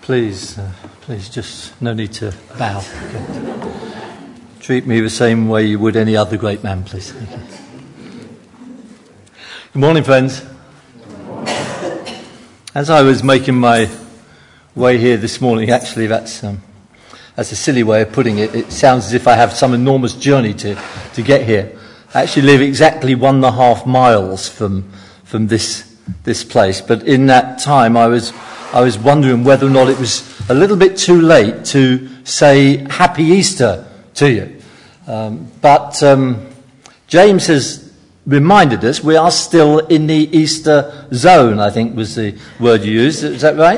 Please just no need to bow. Okay. Treat me the same way you would any other great man, please. Thank you. Good morning, friends. As I was making my way here this morning, actually that's a silly way of putting it. It sounds as if I have some enormous journey to get here. I actually live exactly 1.5 miles from this place, but in that time I was wondering whether or not it was a little bit too late to say Happy Easter to you. But James has reminded us we are still in the Easter zone, I think was the word you used. Is that right?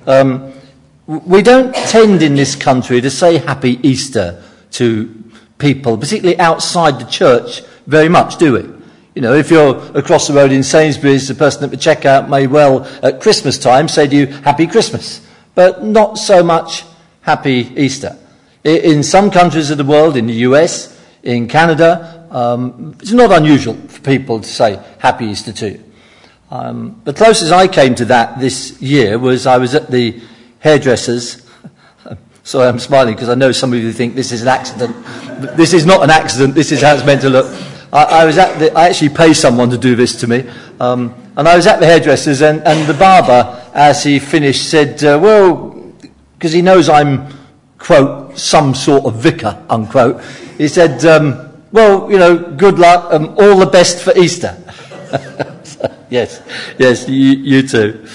We don't tend in this country to say Happy Easter to people, particularly outside the church, very much, do we? You know, if you're across the road in Sainsbury's, the person at the checkout may well, at Christmas time, say to you, Happy Christmas. But not so much Happy Easter. In some countries of the world, in the US, in Canada, it's not unusual for people to say Happy Easter to you. The closest I came to that this year was I was at the hairdresser's. Sorry, I'm smiling because I know some of you think this is an accident. This is not an accident. This is how it's meant to look. I actually pay someone to do this to me. And I was at the hairdresser's and the barber, as he finished, said, well, because he knows I'm, quote, some sort of vicar, unquote. He said, well, you know, good luck, all the best for Easter. Yes, you too.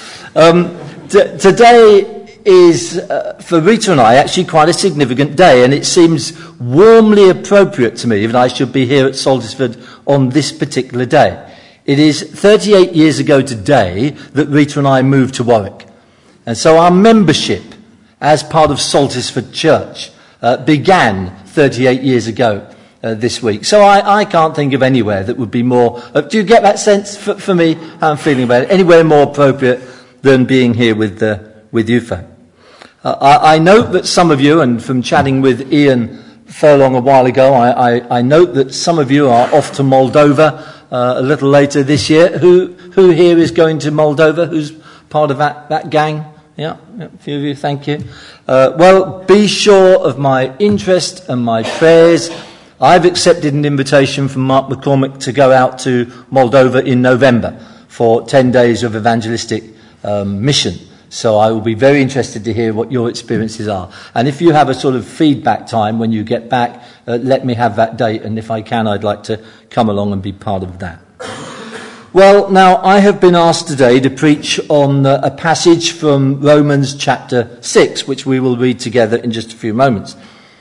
Today is, for Rita and I, actually quite a significant day, and it seems warmly appropriate to me that I should be here at Saltisford on this particular day. It is 38 years ago today that Rita and I moved to Warwick. And so our membership as part of Saltisford Church began 38 years ago this week. So I can't think of anywhere that would be more... do you get that sense for me, how I'm feeling about it? Anywhere more appropriate than being here with you folk. I note that some of you, and from chatting with Ian Furlong a while ago, I note that some of you are off to Moldova a little later this year. Who here is going to Moldova? Who's part of that gang? Yeah, a few of you, thank you. Well, be sure of my interest and my prayers. I've accepted an invitation from Mark McCormick to go out to Moldova in November for 10 days of evangelistic mission. So I will be very interested to hear what your experiences are. And if you have a sort of feedback time when you get back, let me have that date. And if I can, I'd like to come along and be part of that. Well, now, I have been asked today to preach on a passage from Romans chapter 6, which we will read together in just a few moments.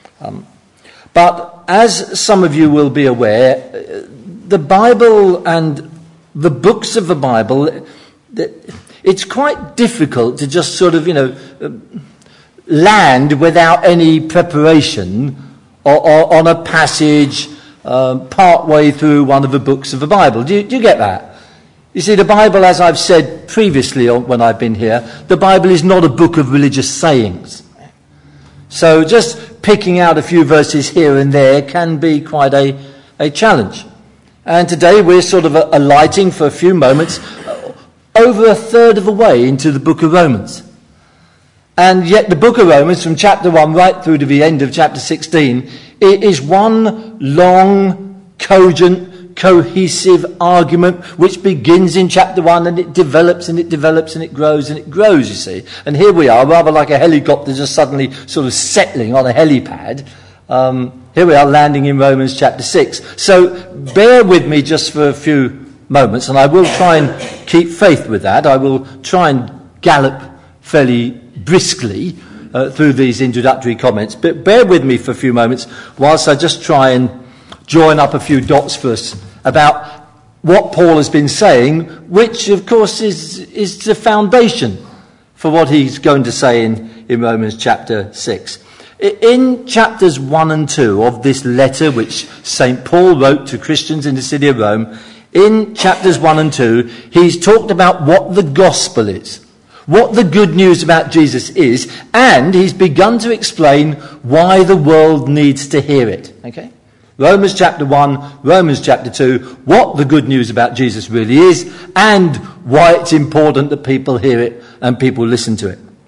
But as some of you will be aware, the Bible and the books of the Bible... It's quite difficult to just sort of, land without any preparation on a passage part way through one of the books of the Bible. Do you get that? You see, the Bible, as I've said previously when I've been here, the Bible is not a book of religious sayings. So just picking out a few verses here and there can be quite a challenge. And today we're sort of alighting for a few moments over a third of the way into the book of Romans. And yet the book of Romans, from chapter 1 right through to the end of chapter 16, it is one long, cogent, cohesive argument which begins in chapter 1 and it develops and it develops and it grows, you see. And here we are, rather like a helicopter just suddenly sort of settling on a helipad. Here we are landing in Romans chapter 6. So bear with me just for a few moments, and I will try and keep faith with that. I will try and gallop fairly briskly through these introductory comments, but bear with me for a few moments whilst I just try and join up a few dots for us about what Paul has been saying, which of course is the foundation for what he's going to say in Romans chapter 6. In chapters 1 and 2 of this letter which St. Paul wrote to Christians in the city of Rome, in chapters 1 and 2, he's talked about what the gospel is, what the good news about Jesus is, and he's begun to explain why the world needs to hear it. Okay? Romans chapter 1, Romans chapter 2, what the good news about Jesus really is, and why it's important that people hear it and people listen to it.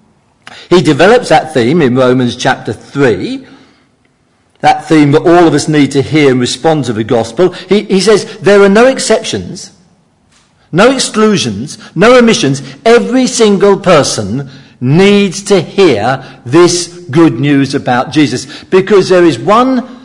He develops that theme in Romans chapter 3, that theme that all of us need to hear and respond to the gospel. He says there are no exceptions, no exclusions, no omissions. Every single person needs to hear this good news about Jesus, because there is one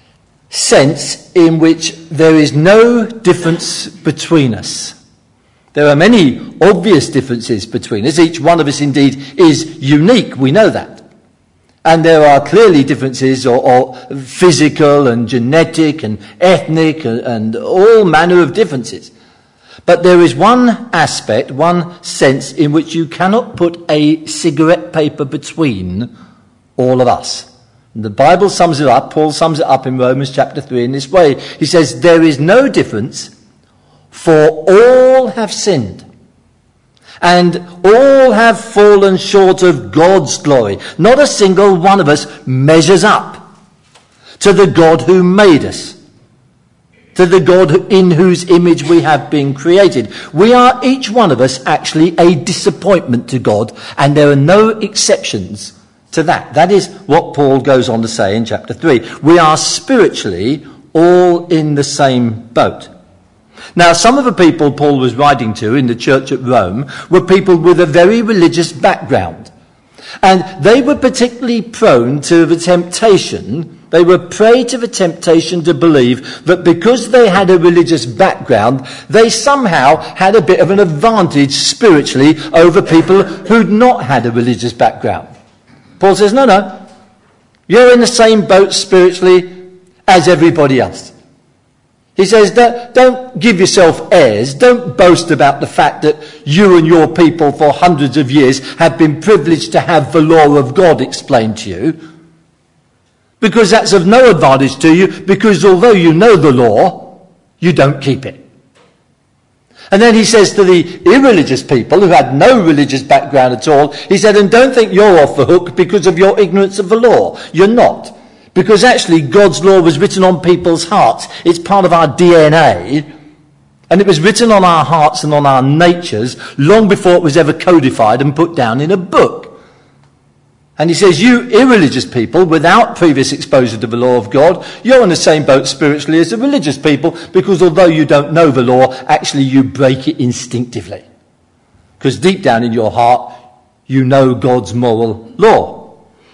sense in which there is no difference between us. There are many obvious differences between us. Each one of us indeed is unique, we know that. And there are clearly differences or physical and genetic and ethnic and all manner of differences. But there is one aspect, one sense in which you cannot put a cigarette paper between all of us. And the Bible sums it up, Paul sums it up in Romans chapter 3 in this way. He says, there is no difference, for all have sinned, and all have fallen short of God's glory. Not a single one of us measures up to the God who made us, to the God in whose image we have been created. We are, each one of us, actually a disappointment to God, and there are no exceptions to that. That is what Paul goes on to say in chapter 3. We are spiritually all in the same boat. Now, some of the people Paul was writing to in the church at Rome were people with a very religious background. And they were particularly prone to the temptation, they were prey to the temptation to believe that because they had a religious background, they somehow had a bit of an advantage spiritually over people who'd not had a religious background. Paul says, no, you're in the same boat spiritually as everybody else. He says, don't give yourself airs. Don't boast about the fact that you and your people for hundreds of years have been privileged to have the law of God explained to you. Because that's of no advantage to you, because although you know the law, you don't keep it. And then he says to the irreligious people who had no religious background at all, he said, and don't think you're off the hook because of your ignorance of the law. You're not. Because actually God's law was written on people's hearts. It's part of our DNA. And it was written on our hearts and on our natures long before it was ever codified and put down in a book. And he says, you irreligious people, without previous exposure to the law of God, you're in the same boat spiritually as the religious people, because although you don't know the law, actually you break it instinctively. Because deep down in your heart, you know God's moral law.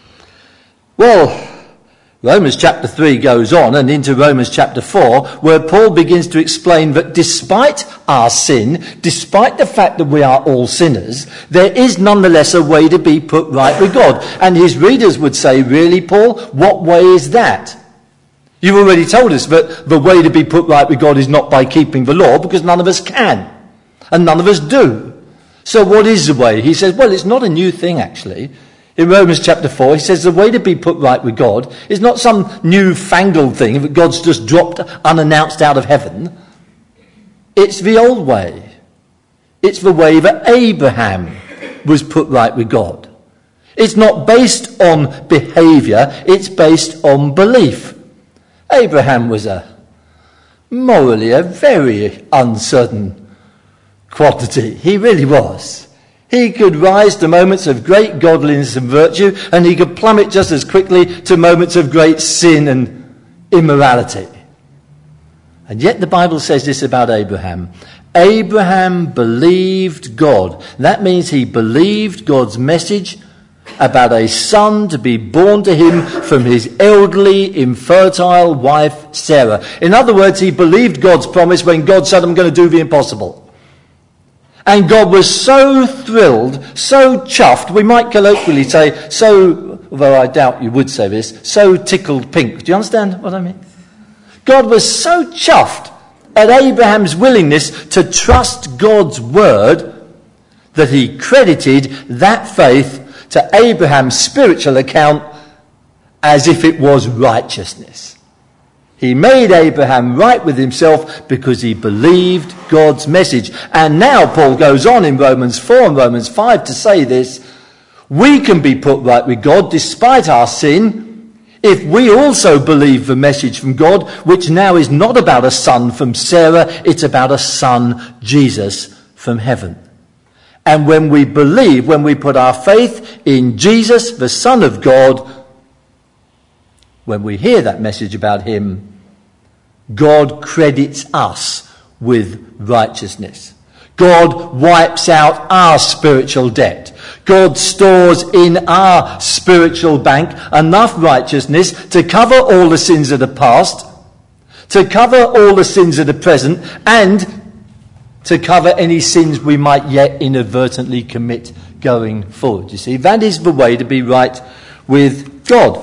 Well, Romans chapter 3 goes on and into Romans chapter 4, where Paul begins to explain that despite our sin, despite the fact that we are all sinners, there is nonetheless a way to be put right with God. And his readers would say, really, Paul, what way is that? You've already told us that the way to be put right with God is not by keeping the law, because none of us can, and none of us do. So what is the way? He says, well, it's not a new thing, actually. In Romans chapter 4, he says the way to be put right with God is not some new-fangled thing that God's just dropped unannounced out of heaven. It's the old way. It's the way that Abraham was put right with God. It's not based on behaviour, it's based on belief. Abraham was morally a very uncertain quantity. He really was. He could rise to moments of great godliness and virtue, and he could plummet just as quickly to moments of great sin and immorality. And yet the Bible says this about Abraham. Abraham believed God. That means he believed God's message about a son to be born to him from his elderly, infertile wife, Sarah. In other words, he believed God's promise when God said, I'm going to do the impossible. And God was so thrilled, so chuffed, we might colloquially say, although I doubt you would say this, so tickled pink. Do you understand what I mean? God was so chuffed at Abraham's willingness to trust God's word that he credited that faith to Abraham's spiritual account as if it was righteousness. He made Abraham right with himself because he believed God's message. And now Paul goes on in Romans 4 and Romans 5 to say this. We can be put right with God despite our sin if we also believe the message from God, which now is not about a son from Sarah, it's about a son, Jesus, from heaven. And when we believe, when we put our faith in Jesus, the Son of God, when we hear that message about him, God credits us with righteousness. God wipes out our spiritual debt. God stores in our spiritual bank enough righteousness to cover all the sins of the past, to cover all the sins of the present, and to cover any sins we might yet inadvertently commit going forward. You see, that is the way to be right with God.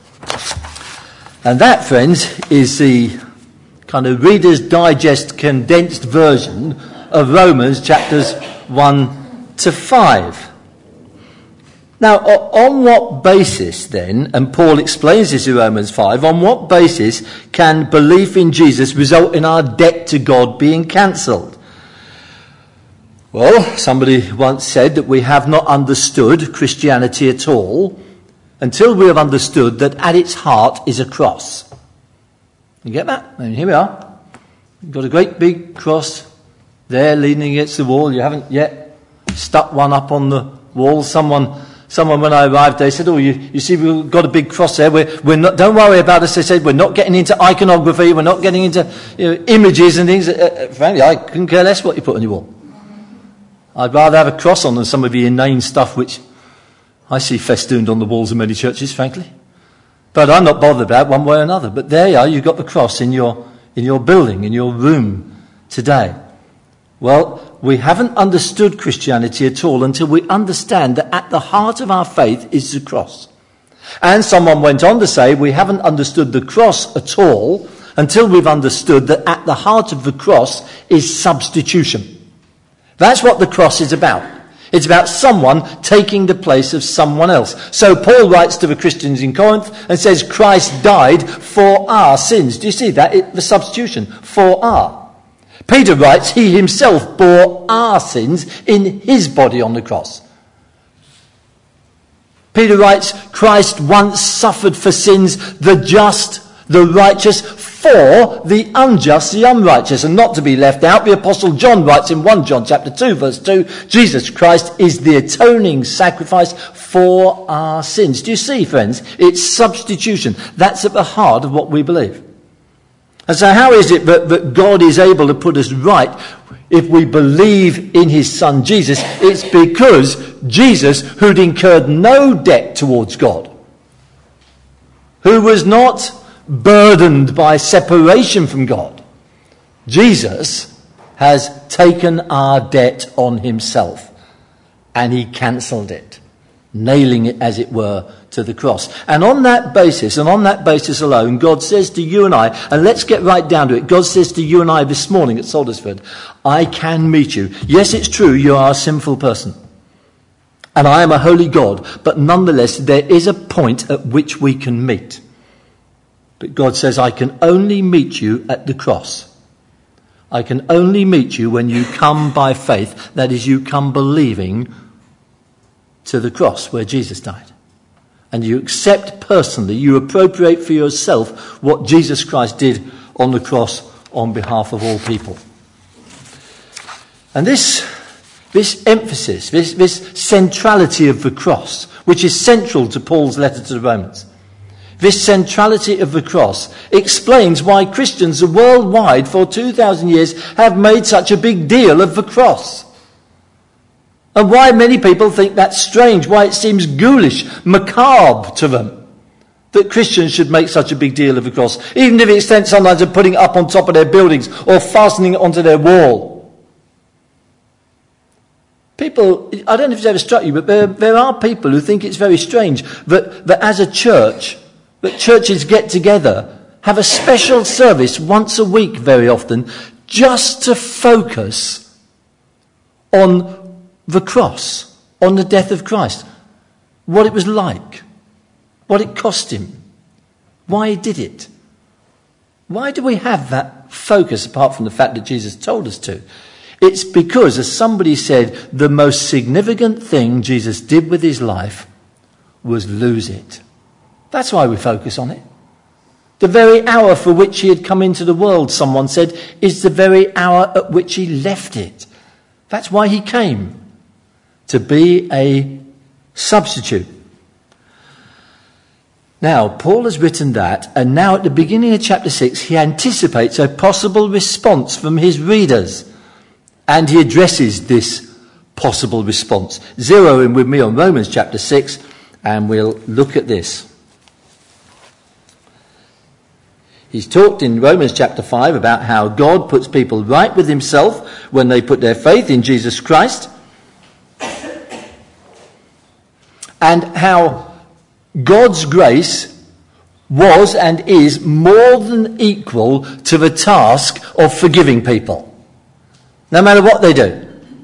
And that, friends, is the kind of Reader's Digest condensed version of Romans chapters 1 to 5. Now, on what basis then, and Paul explains this in Romans 5, on what basis can belief in Jesus result in our debt to God being cancelled? Well, somebody once said that we have not understood Christianity at all until we have understood that at its heart is a cross. You get that? And here we are. We've got a great big cross there leaning against the wall. You haven't yet stuck one up on the wall. Someone when I arrived, they said, "Oh, you see, we've got a big cross there. We're not. Don't worry about us." They said, "We're not getting into iconography. We're not getting into images and things." Frankly, I couldn't care less what you put on your wall. I'd rather have a cross on than some of the inane stuff which I see festooned on the walls of many churches, frankly. But I'm not bothered about one way or another. But there you are. You've got the cross in your building, in your room today. Well, we haven't understood Christianity at all until we understand that at the heart of our faith is the cross. And someone went on to say we haven't understood the cross at all until we've understood that at the heart of the cross is substitution. That's what the cross is about. It's about someone taking the place of someone else. So Paul writes to the Christians in Corinth and says Christ died for our sins. Do you see that? The substitution. For our. Peter writes he himself bore our sins in his body on the cross. Peter writes Christ once suffered for sins, the just, the righteous, for the unjust, the unrighteous. And not to be left out, the Apostle John writes in 1 John chapter 2 verse 2, Jesus Christ is the atoning sacrifice for our sins. Do you see, friends? It's substitution. That's at the heart of what we believe. And so how is it that God is able to put us right if we believe in his son Jesus? It's because Jesus, who'd incurred no debt towards God, who was not burdened by separation from God, Jesus has taken our debt on himself and he cancelled it, nailing it, as it were, to the cross. And on that basis, and on that basis alone, God says to you and I, and let's get right down to it, God says to you and I this morning at Saldersford, I can meet you. Yes, it's true, you are a sinful person. And I am a holy God, but nonetheless, there is a point at which we can meet. But God says, I can only meet you at the cross. I can only meet you when you come by faith, that is, you come believing to the cross where Jesus died. And you accept personally, you appropriate for yourself what Jesus Christ did on the cross on behalf of all people. And this emphasis, this centrality of the cross, which is central to Paul's letter to the Romans, this centrality of the cross explains why Christians worldwide for 2,000 years have made such a big deal of the cross. And why many people think that's strange, why it seems ghoulish, macabre to them, that Christians should make such a big deal of the cross, even to the extent sometimes of putting it up on top of their buildings or fastening it onto their wall. People, I don't know if it's ever struck you, but there are people who think it's very strange that as a church, that churches get together, have a special service once a week very often, just to focus on the cross, on the death of Christ, what it was like, what it cost him, why he did it. Why do we have that focus apart from the fact that Jesus told us to? It's because, as somebody said, the most significant thing Jesus did with his life was lose it. That's why we focus on it. The very hour for which he had come into the world, someone said, is the very hour at which he left it. That's why he came. to be a substitute. Now, Paul has written that, and now at the beginning of chapter 6, he anticipates a possible response from his readers. And he addresses this possible response. Zero in with me on Romans chapter 6, and we'll look at this. He's talked in Romans chapter 5 about how God puts people right with himself when they put their faith in Jesus Christ, and how God's grace was and is more than equal to the task of forgiving people, no matter what they do.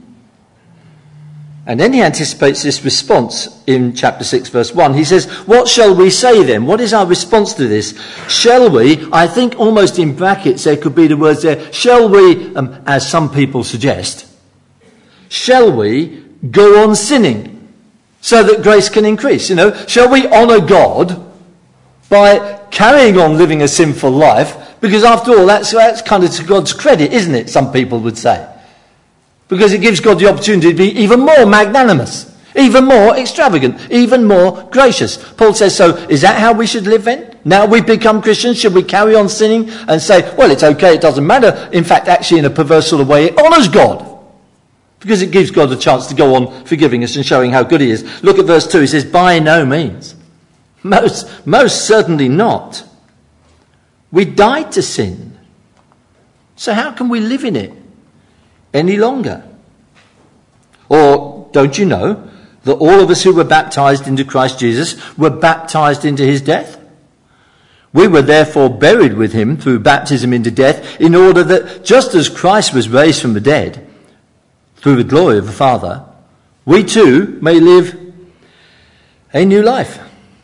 And then he anticipates this response in chapter 6 verse 1. He says, what shall we say then? What is our response to this? Shall we, I think almost in brackets there could be the words there, shall we, as some people suggest, shall we go on sinning so that grace can increase? You know, shall we honour God by carrying on living a sinful life? Because after all, that's kind of to God's credit, isn't it? Some people would say. Because it gives God the opportunity to be even more magnanimous, even more extravagant, even more gracious. Paul says, so is that how we should live then? Now we've become Christians, should we carry on sinning and say, well, it's okay, it doesn't matter. In fact, actually in a perverse sort of way, it honours God. Because it gives God a chance to go on forgiving us and showing how good he is. Look at verse 2, he says, by no means. Most certainly not. We died to sin. So how can we live in it any longer? Or don't you know that all of us who were baptized into Christ Jesus were baptized into his death? We were therefore buried with him through baptism into death, in order that just as Christ was raised from the dead through the glory of the Father, we too may live a new life.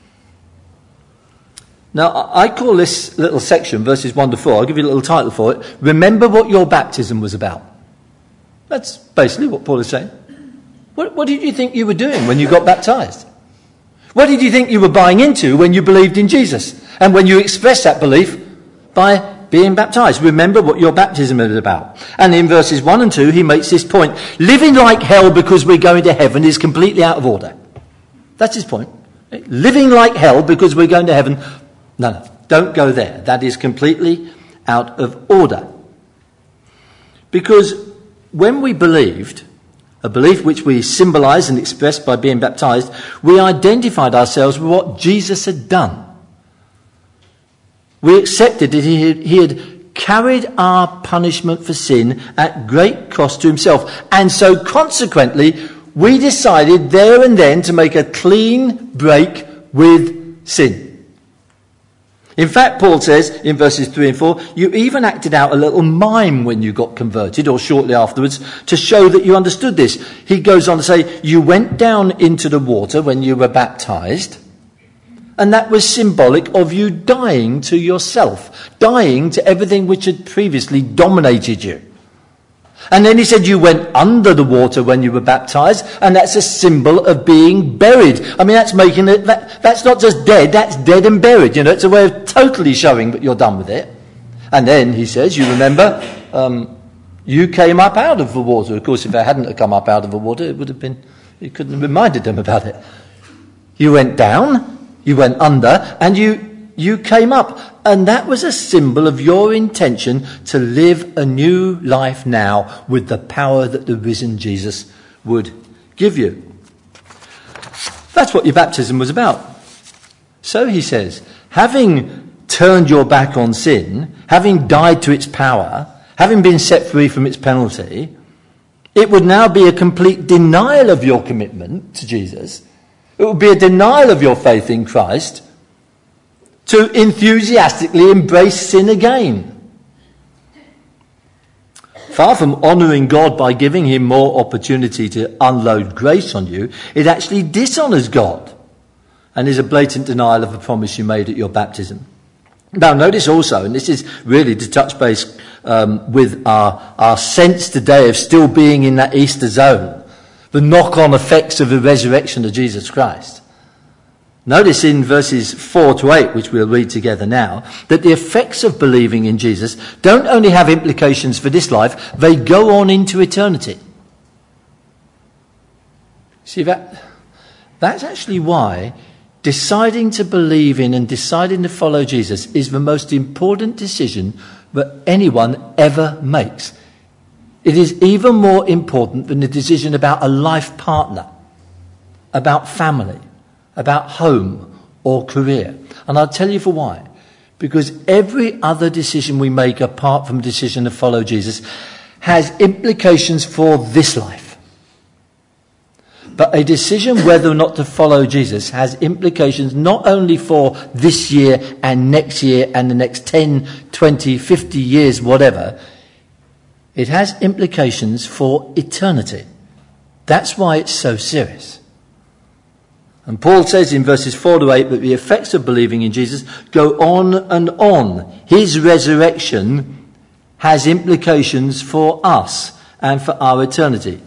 Now, I call this little section, verses 1 to 4, I'll give you a little title for it, Remember What Your Baptism Was About. That's basically what Paul is saying. What did you think you were doing when you got baptized? What did you think you were buying into when you believed in Jesus? And when you expressed that belief by being baptized? Remember what your baptism is about. And in verses 1 and 2, he makes this point. Living like hell because we're going to heaven is completely out of order. That's his point. Living like hell because we're going to heaven. No, don't go there. That is completely out of order. Because when we believed, a belief which we symbolise and express by being baptised, we identified ourselves with what Jesus had done. We accepted that he had carried our punishment for sin at great cost to himself. And so consequently, we decided there and then to make a clean break with sin. In fact, Paul says in verses 3 and 4, you even acted out a little mime when you got converted or shortly afterwards to show that you understood this. He goes on to say, you went down into the water when you were baptized, and that was symbolic of you dying to yourself, dying to everything which had previously dominated you. And then he said you went under the water when you were baptized, and that's a symbol of being buried. I mean, that's making it, that's not just dead, that's dead and buried. You know, it's a way of totally showing that you're done with it. And then he says, you remember, you came up out of the water. Of course, if I hadn't come up out of the water, it would have been, he couldn't have reminded them about it. You went down, you went under, and you came up. And that was a symbol of your intention to live a new life now with the power that the risen Jesus would give you. That's what your baptism was about. So he says, having turned your back on sin, having died to its power, having been set free from its penalty, it would now be a complete denial of your commitment to Jesus. It would be a denial of your faith in Christ to enthusiastically embrace sin again. Far from honouring God by giving him more opportunity to unload grace on you, it actually dishonours God and is a blatant denial of the promise you made at your baptism. Now notice also, and this is really to touch base with our sense today of still being in that Easter zone, the knock-on effects of the resurrection of Jesus Christ. Notice in verses 4 to 8, which we'll read together now, that the effects of believing in Jesus don't only have implications for this life, they go on into eternity. See, that's actually why deciding to believe in and deciding to follow Jesus is the most important decision that anyone ever makes. It is even more important than the decision about a life partner, about family, about home or career. And I'll tell you for why. Because every other decision we make apart from the decision to follow Jesus has implications for this life. But a decision whether or not to follow Jesus has implications not only for this year and next year and the next 10, 20, 50 years, whatever. It has implications for eternity. That's why it's so serious. And Paul says in verses 4 to 8 that the effects of believing in Jesus go on and on. His resurrection has implications for us and for our eternity.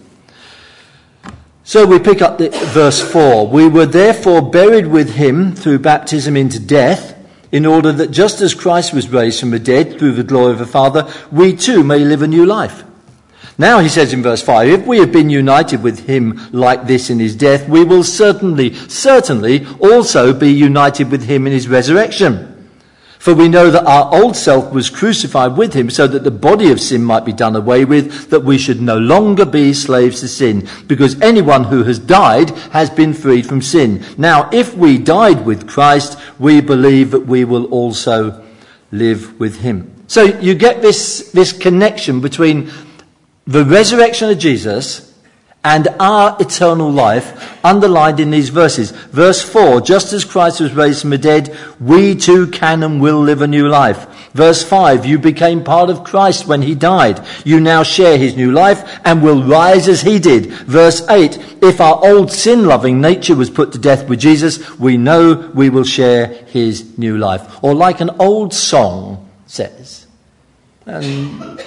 So we pick up verse 4. We were therefore buried with him through baptism into death, in order that just as Christ was raised from the dead through the glory of the Father, we too may live a new life. Now he says in verse 5, if we have been united with him like this in his death, we will certainly also be united with him in his resurrection. For we know that our old self was crucified with him so that the body of sin might be done away with, that we should no longer be slaves to sin, because anyone who has died has been freed from sin. Now, if we died with Christ, we believe that we will also live with him. So you get this connection between the resurrection of Jesus and our eternal life underlined in these verses. Verse 4, just as Christ was raised from the dead, we too can and will live a new life. Verse 5, you became part of Christ when he died. You now share his new life and will rise as he did. Verse 8, if our old sin-loving nature was put to death with Jesus, we know we will share his new life. Or like an old song says. And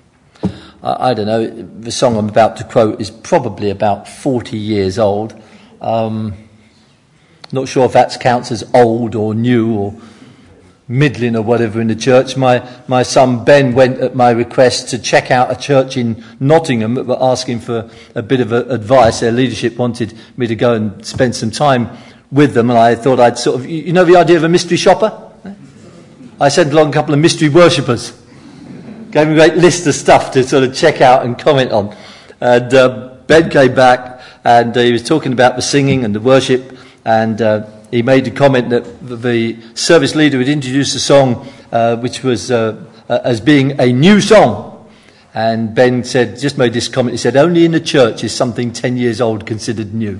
I don't know, the song I'm about to quote is probably about 40 years old. Not sure if that counts as old or new or middling or whatever in the church. My son Ben went at my request to check out a church in Nottingham that were asking for a bit of advice. Their leadership wanted me to go and spend some time with them, and I thought I'd sort of, you know the idea of a mystery shopper? I sent along a couple of mystery worshippers. Gave me a great list of stuff to sort of check out and comment on. And Ben came back and he was talking about the singing and the worship, and he made the comment that the service leader had introduced a song which was as being a new song. And Ben said, just made this comment, he said, only in the church is something 10 years old considered new.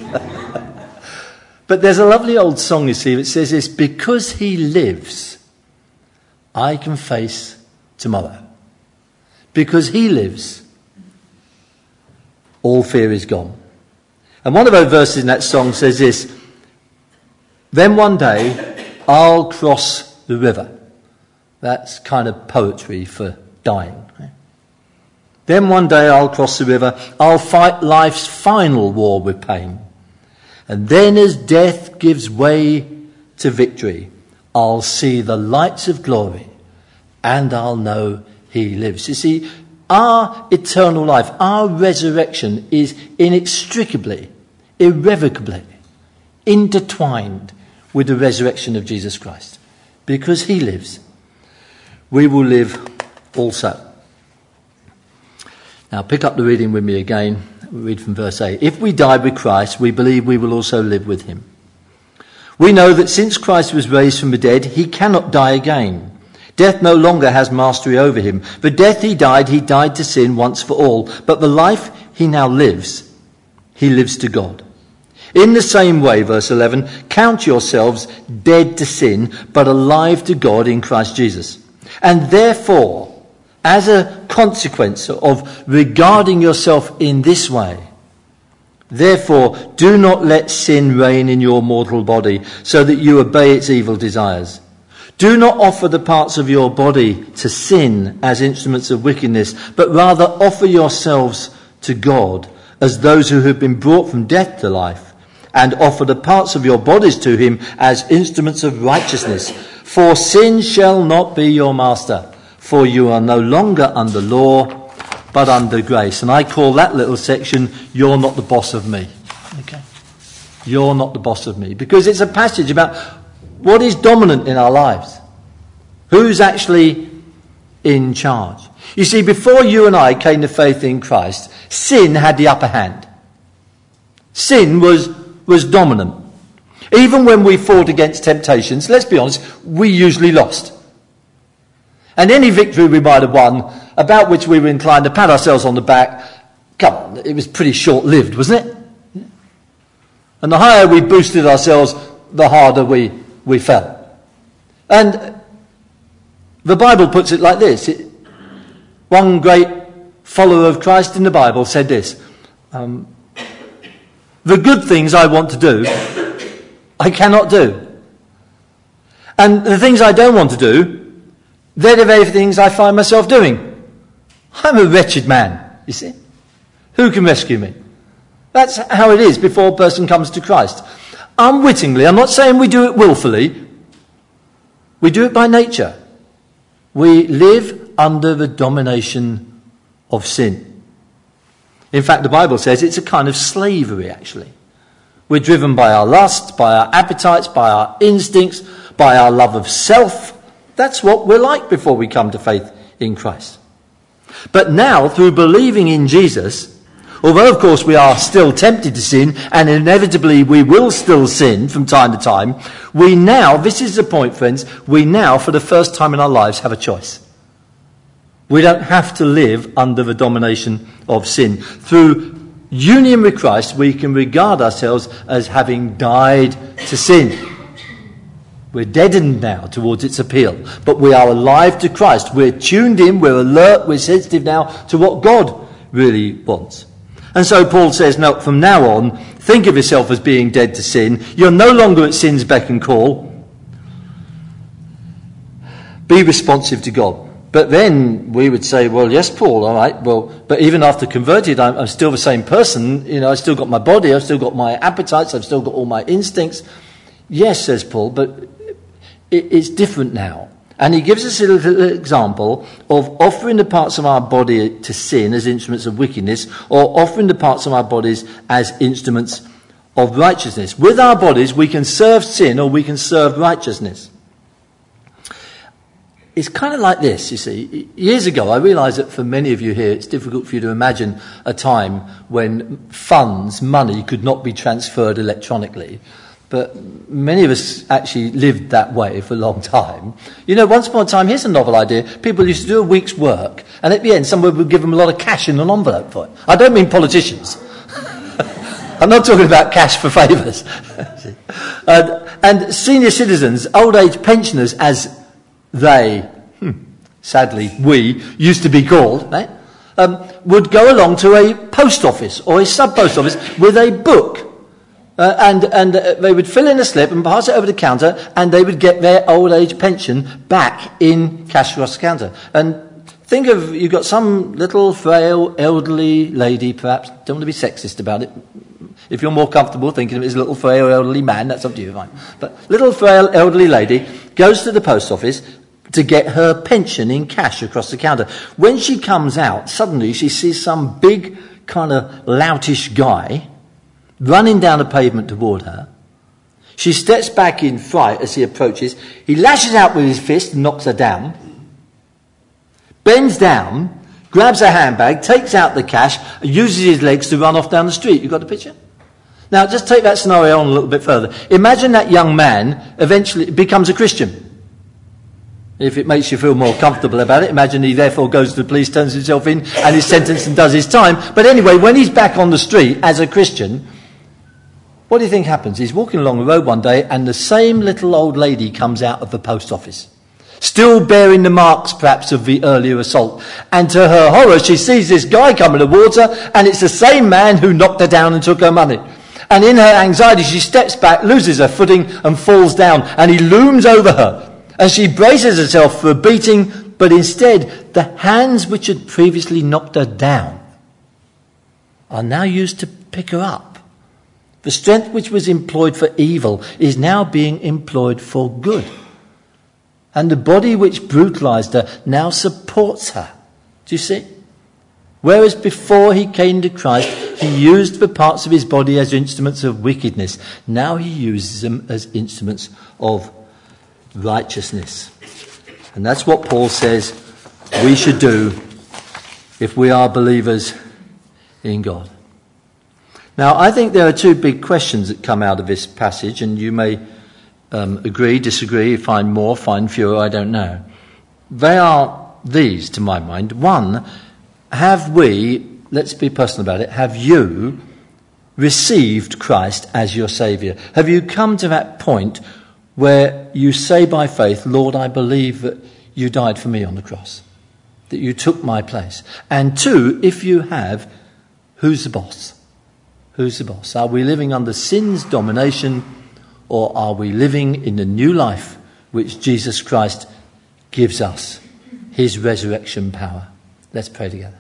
But there's a lovely old song, you see, that says this, because he lives, I can face tomorrow. Because he lives, all fear is gone. And one of those verses in that song says this, then one day I'll cross the river. That's kind of poetry for dying. Then one day I'll cross the river, I'll fight life's final war with pain. And then as death gives way to victory, I'll see the lights of glory, and I'll know he lives. You see, our eternal life, our resurrection is inextricably, irrevocably intertwined with the resurrection of Jesus Christ. Because he lives, we will live also. Now pick up the reading with me again. We read from verse 8. If we died with Christ, we believe we will also live with him. We know that since Christ was raised from the dead, he cannot die again. Death no longer has mastery over him. The death he died to sin once for all. But the life he now lives, he lives to God. In the same way, verse 11, count yourselves dead to sin, but alive to God in Christ Jesus. And therefore, as a consequence of regarding yourself in this way, therefore, do not let sin reign in your mortal body, so that you obey its evil desires. Do not offer the parts of your body to sin as instruments of wickedness, but rather offer yourselves to God as those who have been brought from death to life, and offer the parts of your bodies to him as instruments of righteousness. For sin shall not be your master, for you are no longer under law, but under grace. And I call that little section, you're not the boss of me. Okay? You're not the boss of me. Because it's a passage about what is dominant in our lives. Who's actually in charge? You see, before you and I came to faith in Christ, sin had the upper hand. Sin was dominant. Even when we fought against temptations, let's be honest, we usually lost. And any victory we might have won, about which we were inclined to pat ourselves on the back, come on, it was pretty short-lived, wasn't it? And the higher we boosted ourselves, the harder we fell. And the Bible puts it like this. One great follower of Christ in the Bible said this: the good things I want to do, I cannot do. And the things I don't want to do, they're the very things I find myself doing. I'm a wretched man, you see. Who can rescue me? That's how it is before a person comes to Christ. Unwittingly, I'm not saying we do it willfully. We do it by nature. We live under the domination of sin. In fact, the Bible says it's a kind of slavery, actually. We're driven by our lust, by our appetites, by our instincts, by our love of self. That's what we're like before we come to faith in Christ. But now, through believing in Jesus, although, of course, we are still tempted to sin, and inevitably we will still sin from time to time, we now, this is the point, friends, we now, for the first time in our lives, have a choice. We don't have to live under the domination of sin. Through union with Christ, we can regard ourselves as having died to sin. We're deadened now towards its appeal, but we are alive to Christ. We're tuned in, we're alert, we're sensitive now to what God really wants. And so Paul says, no, from now on, think of yourself as being dead to sin. You're no longer at sin's beck and call. Be responsive to God. But then we would say, well, yes, Paul, all right, well, but even after converted, I'm still the same person. You know, I've still got my body, I've still got my appetites, I've still got all my instincts. Yes, says Paul, but it's different now. And he gives us a little example of offering the parts of our body to sin as instruments of wickedness, or offering the parts of our bodies as instruments of righteousness. With our bodies, we can serve sin or we can serve righteousness. It's kind of like this, you see. Years ago, I realised that for many of you here, it's difficult for you to imagine a time when funds, money, could not be transferred electronically. But many of us actually lived that way for a long time. You know, once upon a time, here's a novel idea. People used to do a week's work, and at the end, someone would give them a lot of cash in an envelope for it. I don't mean politicians. I'm not talking about cash for favours. And senior citizens, old age pensioners, as they, sadly, we, used to be called, right? Would go along to a post office or a sub-post office with a book. And they would fill in a slip and pass it over the counter, and they would get their old age pension back in cash across the counter. And think of, you've got some little frail elderly lady, perhaps, don't want to be sexist about it. If you're more comfortable thinking of it as a little frail elderly man, that's up to you, fine. But little frail elderly lady goes to the post office to get her pension in cash across the counter. When she comes out, suddenly she sees some big kind of loutish guy running down the pavement toward her. She steps back in fright as he approaches. He lashes out with his fist and knocks her down. Bends down, grabs her handbag, takes out the cash, and uses his legs to run off down the street. You got the picture? Now, just take that scenario on a little bit further. Imagine that young man eventually becomes a Christian. If it makes you feel more comfortable about it, imagine he therefore goes to the police, turns himself in, and is sentenced and does his time. But anyway, when he's back on the street as a Christian, what do you think happens? He's walking along the road one day, and the same little old lady comes out of the post office, still bearing the marks, perhaps, of the earlier assault. And to her horror, she sees this guy coming towards her, and it's the same man who knocked her down and took her money. And in her anxiety, she steps back, loses her footing, and falls down. And he looms over her, and she braces herself for a beating, but instead, the hands which had previously knocked her down are now used to pick her up. The strength which was employed for evil is now being employed for good. And the body which brutalized her now supports her. Do you see? Whereas before he came to Christ, He used the parts of his body as instruments of wickedness. Now he uses them as instruments of righteousness. And that's what Paul says we should do if we are believers in God. Now, I think there are two big questions that come out of this passage, and you may agree, disagree, find more, find fewer, I don't know. They are these, to my mind. One, have we, let's be personal about it, have you received Christ as your Saviour? Have you come to that point where you say by faith, Lord, I believe that you died for me on the cross, that you took my place? And two, if you have, who's the boss? Who's the boss? Are we living under sin's domination, or are we living in the new life which Jesus Christ gives us, his resurrection power? Let's pray together.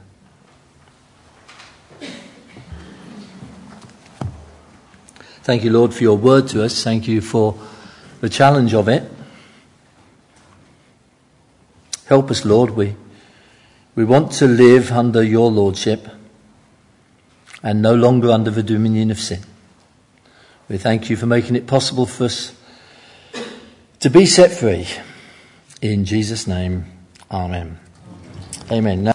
Thank you, Lord, for your word to us. Thank you for the challenge of it. Help us, Lord. We want to live under your lordship and no longer under the dominion of sin. We thank you for making it possible for us to be set free. In Jesus' name, amen. Amen.